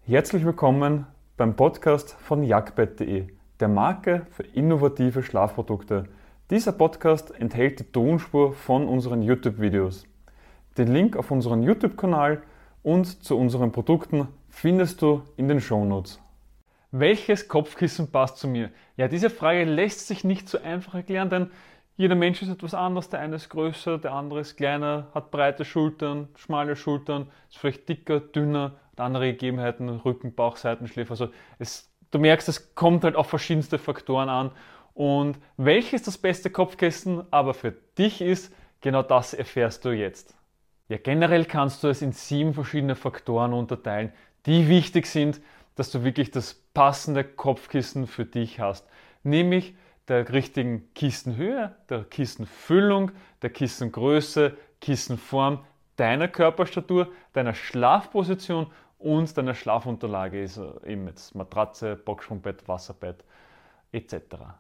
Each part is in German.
Herzlich willkommen beim Podcast von jagdbett.de, der Marke für innovative Schlafprodukte. Dieser Podcast enthält die Tonspur von unseren YouTube-Videos. Den Link auf unseren YouTube-Kanal und zu unseren Produkten findest du in den Shownotes. Welches Kopfkissen passt zu mir? Ja, diese Frage lässt sich nicht so einfach erklären, denn jeder Mensch ist etwas anders. Der eine ist größer, der andere ist kleiner, hat breite Schultern, schmale Schultern, ist vielleicht dicker, dünner, hat andere Gegebenheiten, Rücken, Bauch, Seitenschläfer. Also du merkst, es kommt halt auf verschiedenste Faktoren an. Und welches das beste Kopfkissen aber für dich ist, genau das erfährst du jetzt. Ja, generell kannst du es in 7 verschiedene Faktoren unterteilen, die wichtig sind, dass du wirklich das passende Kopfkissen für dich hast. Nämlich der richtigen Kissenhöhe, der Kissenfüllung, der Kissengröße, Kissenform, deiner Körperstatur, deiner Schlafposition und deiner Schlafunterlage, ist eben jetzt Matratze, Boxsprungbett, Wasserbett etc.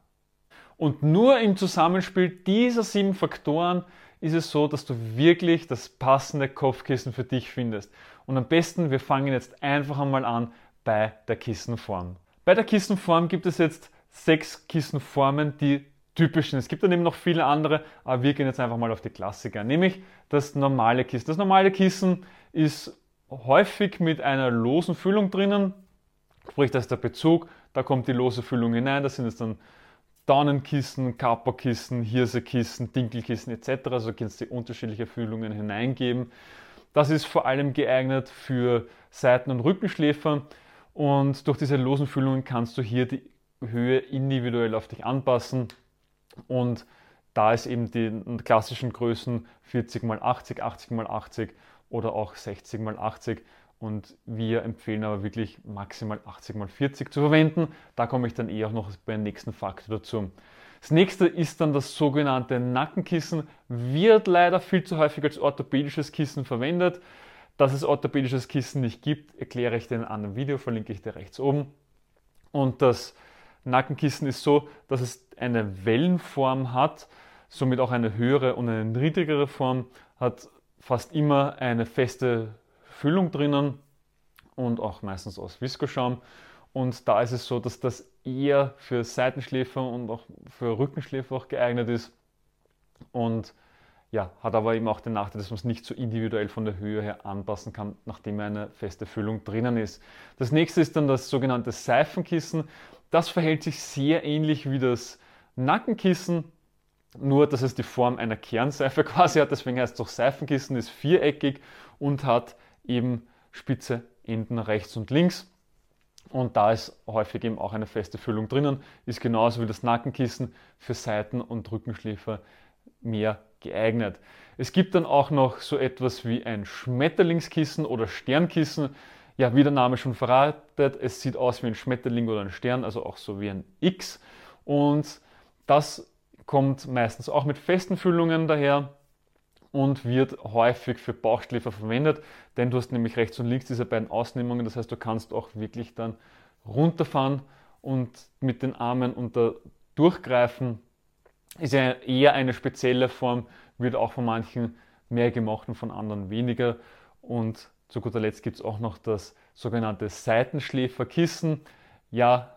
Und nur im Zusammenspiel dieser 7 Faktoren ist es so, dass du wirklich das passende Kopfkissen für dich findest. Und am besten, wir fangen jetzt einfach einmal an bei der Kissenform. Bei der Kissenform gibt es jetzt 6 Kissenformen, die typisch sind. Es gibt dann eben noch viele andere, aber wir gehen jetzt einfach mal auf die Klassiker, nämlich das normale Kissen. Das normale Kissen ist häufig mit einer losen Füllung drinnen, sprich, das ist der Bezug, da kommt die lose Füllung hinein, das sind jetzt dann Daunenkissen, Kaperkissen, Hirsekissen, Dinkelkissen etc. Also kannst du unterschiedliche Füllungen hineingeben. Das ist vor allem geeignet für Seiten- und Rückenschläfer und durch diese losen Füllungen kannst du hier die Höhe individuell auf dich anpassen und da ist eben die klassischen Größen 40x80, 80x80 oder auch 60x80 und wir empfehlen aber wirklich maximal 80x40 zu verwenden. Da komme ich dann auch noch beim nächsten Faktor dazu. Das nächste ist dann das sogenannte Nackenkissen, wird leider viel zu häufig als orthopädisches Kissen verwendet. Dass es orthopädisches Kissen nicht gibt, erkläre ich dir in einem anderen Video, verlinke ich dir rechts oben. Und das Nackenkissen ist so, dass es eine Wellenform hat, somit auch eine höhere und eine niedrigere Form, hat fast immer eine feste Füllung drinnen und auch meistens aus Viskoschaum. Und da ist es so, dass das eher für Seitenschläfer und auch für Rückenschläfer auch geeignet ist. Und ja, hat aber eben auch den Nachteil, dass man es nicht so individuell von der Höhe her anpassen kann, nachdem eine feste Füllung drinnen ist. Das nächste ist dann das sogenannte Seifenkissen. Das verhält sich sehr ähnlich wie das Nackenkissen, nur dass es die Form einer Kernseife quasi hat. Deswegen heißt es auch Seifenkissen, ist viereckig und hat eben spitze Enden rechts und links. Und da ist häufig eben auch eine feste Füllung drinnen, ist genauso wie das Nackenkissen für Seiten- und Rückenschläfer mehr geeignet. Es gibt dann auch noch so etwas wie ein Schmetterlingskissen oder Sternkissen. Ja, wie der Name schon verratet, es sieht aus wie ein Schmetterling oder ein Stern, also auch so wie ein X. Und das kommt meistens auch mit festen Füllungen daher und wird häufig für Bauchschläfer verwendet, denn du hast nämlich rechts und links diese beiden Ausnehmungen, das heißt, du kannst auch wirklich dann runterfahren und mit den Armen unter durchgreifen. Ist ja eher eine spezielle Form, wird auch von manchen mehr gemacht und von anderen weniger. Und zu guter Letzt gibt es auch noch das sogenannte Seitenschläferkissen. Ja,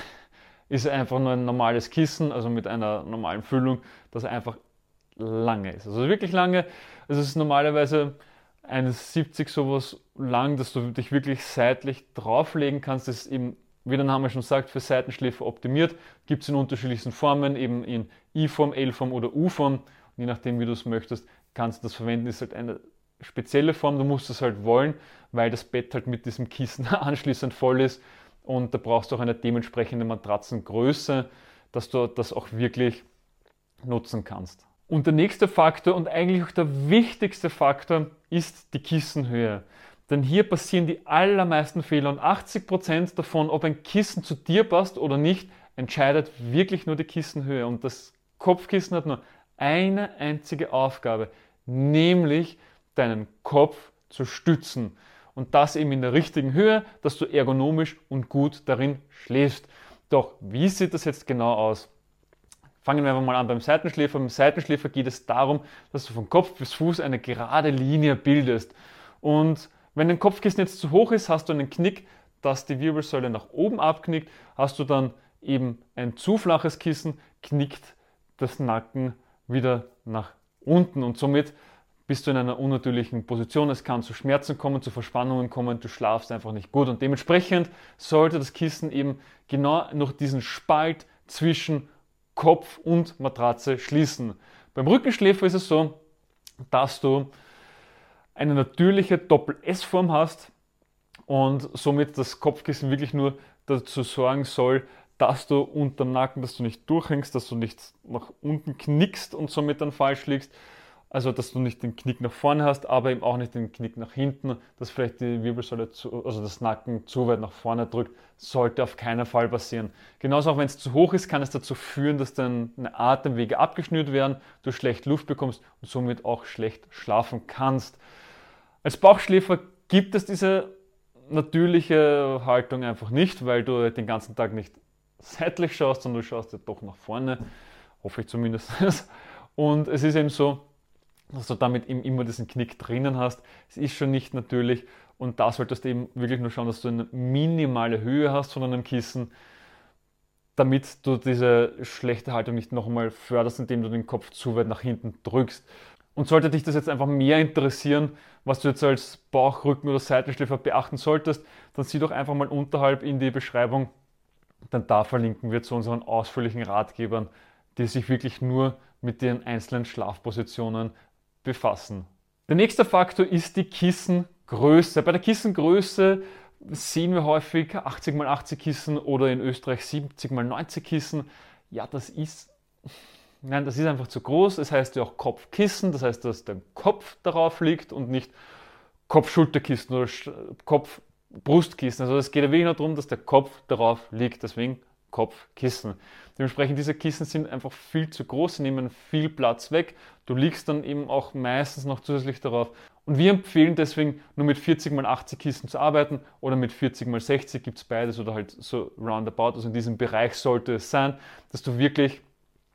ist einfach nur ein normales Kissen, also mit einer normalen Füllung, das einfach lange ist. Also wirklich lange. Also es ist normalerweise 1,70 sowas lang, dass du dich wirklich seitlich drauflegen kannst. Das ist eben, wie der Name schon sagt, für Seitenschläfer optimiert. Gibt es in unterschiedlichsten Formen, eben in I-Form, L-Form oder U-Form. Und je nachdem, wie du es möchtest, kannst du das verwenden. Ist halt eine spezielle Form, du musst es halt wollen, weil das Bett halt mit diesem Kissen anschließend voll ist. Und da brauchst du auch eine dementsprechende Matratzengröße, dass du das auch wirklich nutzen kannst. Und der nächste Faktor und eigentlich auch der wichtigste Faktor ist die Kissenhöhe. Denn hier passieren die allermeisten Fehler und 80% davon, ob ein Kissen zu dir passt oder nicht, entscheidet wirklich nur die Kissenhöhe. Und das Kopfkissen hat nur eine einzige Aufgabe, nämlich deinen Kopf zu stützen. Und das eben in der richtigen Höhe, dass du ergonomisch und gut darin schläfst. Doch wie sieht das jetzt genau aus? Fangen wir einfach mal an beim Seitenschläfer. Beim Seitenschläfer geht es darum, dass du von Kopf bis Fuß eine gerade Linie bildest. Und wenn dein Kopfkissen jetzt zu hoch ist, hast du einen Knick, dass die Wirbelsäule nach oben abknickt. Hast du dann eben ein zu flaches Kissen, knickt das Nacken wieder nach unten und somit bist du in einer unnatürlichen Position. Es kann zu Schmerzen kommen, zu Verspannungen kommen, du schlafst einfach nicht gut und dementsprechend sollte das Kissen eben genau noch diesen Spalt zwischen Kopf und Matratze schließen. Beim Rückenschläfer ist es so, dass du eine natürliche Doppel-S-Form hast und somit das Kopfkissen wirklich nur dazu sorgen soll, dass du unterm Nacken, dass du nicht durchhängst, dass du nicht nach unten knickst und somit dann falsch liegst. Also, dass du nicht den Knick nach vorne hast, aber eben auch nicht den Knick nach hinten, dass vielleicht die Wirbelsäule, also das Nacken zu weit nach vorne drückt, sollte auf keinen Fall passieren. Genauso auch wenn es zu hoch ist, kann es dazu führen, dass deine Atemwege abgeschnürt werden, du schlecht Luft bekommst und somit auch schlecht schlafen kannst. Als Bauchschläfer gibt es diese natürliche Haltung einfach nicht, weil du den ganzen Tag nicht seitlich schaust, sondern du schaust ja doch nach vorne, hoffe ich zumindest. Und es ist eben so, dass du damit eben immer diesen Knick drinnen hast. Es ist schon nicht natürlich und da solltest du eben wirklich nur schauen, dass du eine minimale Höhe hast von einem Kissen, damit du diese schlechte Haltung nicht noch einmal förderst, indem du den Kopf zu weit nach hinten drückst. Und sollte dich das jetzt einfach mehr interessieren, was du jetzt als Bauch-, Rücken- oder Seitenschläfer beachten solltest, dann sieh doch einfach mal unterhalb in die Beschreibung, denn da verlinken wir zu unseren ausführlichen Ratgebern, die sich wirklich nur mit den einzelnen Schlafpositionen befassen. Der nächste Faktor ist die Kissengröße. Bei der Kissengröße sehen wir häufig 80x80 Kissen oder in Österreich 70x90 Kissen. Ja, das ist einfach zu groß. Es heißt ja auch Kopfkissen, das heißt, dass der Kopf darauf liegt und nicht Kopf-Schulterkissen oder Kopf-Brustkissen. Also es geht ja wirklich nur darum, dass der Kopf darauf liegt. Deswegen Kopfkissen. Dementsprechend diese Kissen sind einfach viel zu groß, sie nehmen viel Platz weg. Du liegst dann eben auch meistens noch zusätzlich darauf. Und wir empfehlen deswegen nur mit 40x80 Kissen zu arbeiten oder mit 40x60 gibt es beides oder halt so roundabout. Also in diesem Bereich sollte es sein, dass du wirklich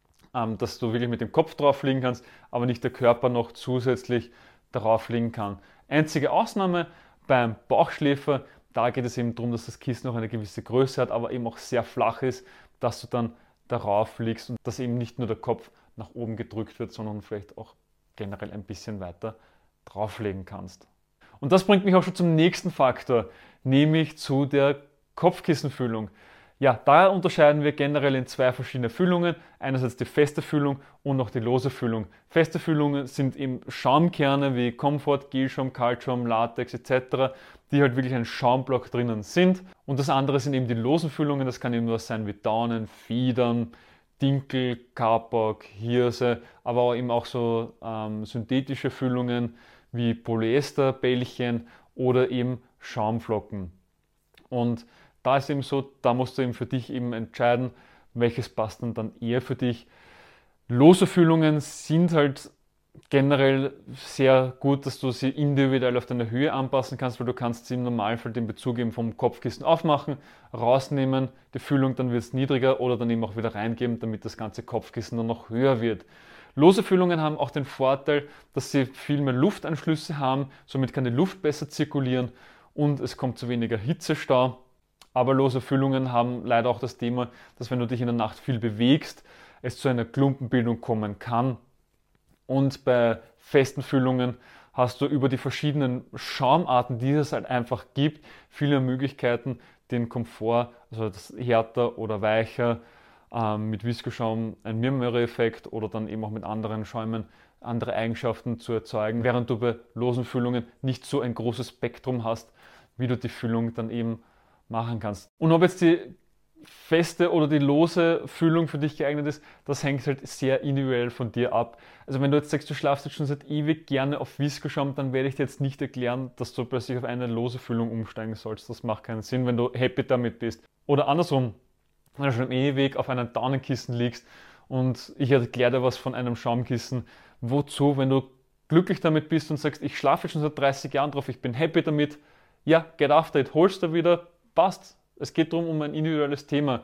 mit dem Kopf drauf liegen kannst, aber nicht der Körper noch zusätzlich darauf liegen kann. Einzige Ausnahme beim Bauchschläfer, da geht es eben darum, dass das Kissen noch eine gewisse Größe hat, aber eben auch sehr flach ist, dass du dann darauf liegst und dass eben nicht nur der Kopf nach oben gedrückt wird, sondern vielleicht auch generell ein bisschen weiter drauflegen kannst. Und das bringt mich auch schon zum nächsten Faktor, nämlich zu der Kopfkissenfüllung. Ja, da unterscheiden wir generell in zwei verschiedene Füllungen. Einerseits die feste Füllung und noch die lose Füllung. Feste Füllungen sind eben Schaumkerne wie Komfort, Gelschaum, Kaltschaum, Latex etc., die halt wirklich ein Schaumblock drinnen sind. Und das andere sind eben die losen Füllungen. Das kann eben was sein wie Daunen, Federn, Dinkel, Kapok, Hirse, aber auch eben auch so synthetische Füllungen wie Polyesterbällchen oder eben Schaumflocken. Und da ist eben so, da musst du eben für dich eben entscheiden, welches passt dann eher für dich. Lose Füllungen sind halt generell sehr gut, dass du sie individuell auf deine Höhe anpassen kannst, weil du kannst sie im Normalfall den Bezug eben vom Kopfkissen aufmachen, rausnehmen, die Füllung, dann wird es niedriger oder dann eben auch wieder reingeben, damit das ganze Kopfkissen dann noch höher wird. Lose Füllungen haben auch den Vorteil, dass sie viel mehr Luftanschlüsse haben, somit kann die Luft besser zirkulieren und es kommt zu weniger Hitzestau. Aber lose Füllungen haben leider auch das Thema, dass wenn du dich in der Nacht viel bewegst, es zu einer Klumpenbildung kommen kann. Und bei festen Füllungen hast du über die verschiedenen Schaumarten, die es halt einfach gibt, viele Möglichkeiten, den Komfort, also das härter oder weicher, mit Viskoschaum ein Mirrmöhre-Effekt oder dann eben auch mit anderen Schäumen andere Eigenschaften zu erzeugen, während du bei losen Füllungen nicht so ein großes Spektrum hast, wie du die Füllung dann eben machen kannst. Und ob jetzt die feste oder die lose Füllung für dich geeignet ist, das hängt halt sehr individuell von dir ab. Also wenn du jetzt sagst, du schlafst jetzt schon seit ewig gerne auf Viskoschaum, dann werde ich dir jetzt nicht erklären, dass du plötzlich auf eine lose Füllung umsteigen sollst. Das macht keinen Sinn, wenn du happy damit bist. Oder andersrum, wenn du schon ewig auf einem Daunenkissen liegst und ich erkläre dir was von einem Schaumkissen, wozu, wenn du glücklich damit bist und sagst, ich schlafe schon seit 30 Jahren drauf, ich bin happy damit, ja, get after it, holst du wieder, passt. Es geht darum, um ein individuelles Thema.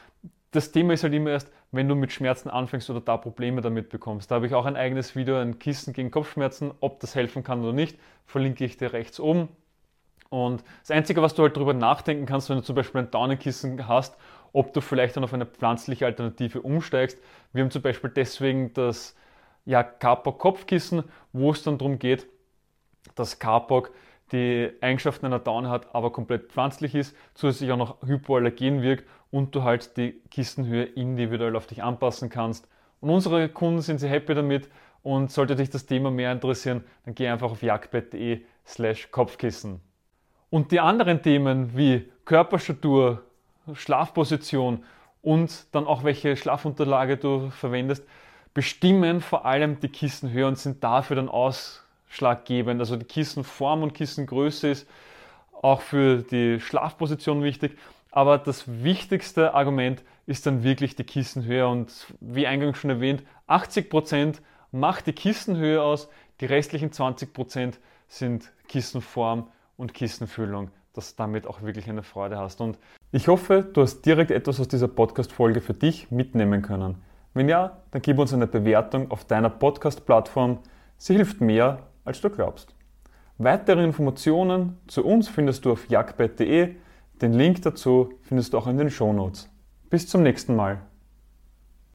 Das Thema ist halt immer erst, wenn du mit Schmerzen anfängst oder da Probleme damit bekommst. Da habe ich auch ein eigenes Video, ein Kissen gegen Kopfschmerzen, ob das helfen kann oder nicht, verlinke ich dir rechts oben. Und das Einzige, was du halt darüber nachdenken kannst, wenn du zum Beispiel ein Daunenkissen hast, ob du vielleicht dann auf eine pflanzliche Alternative umsteigst. Wir haben zum Beispiel deswegen das Kapok Kopfkissen, wo es dann darum geht, dass Kapok die Eigenschaften einer Daune hat, aber komplett pflanzlich ist, zusätzlich auch noch hypoallergen wirkt und du halt die Kissenhöhe individuell auf dich anpassen kannst. Und unsere Kunden sind sehr happy damit und sollte dich das Thema mehr interessieren, dann geh einfach auf jagdbett.de/Kopfkissen. Und die anderen Themen wie Körperstatur, Schlafposition und dann auch welche Schlafunterlage du verwendest, bestimmen vor allem die Kissenhöhe und sind dafür dann ausschlaggebend. Also die Kissenform und Kissengröße ist auch für die Schlafposition wichtig, aber das wichtigste Argument ist dann wirklich die Kissenhöhe und wie eingangs schon erwähnt, 80% macht die Kissenhöhe aus, die restlichen 20% sind Kissenform und Kissenfüllung, dass du damit auch wirklich eine Freude hast. Und ich hoffe, du hast direkt etwas aus dieser Podcast-Folge für dich mitnehmen können. Wenn ja, dann gib uns eine Bewertung auf deiner Podcast-Plattform. Sie hilft mehr, als du glaubst. Weitere Informationen zu uns findest du auf jagdbett.de. Den Link dazu findest du auch in den Shownotes. Bis zum nächsten Mal.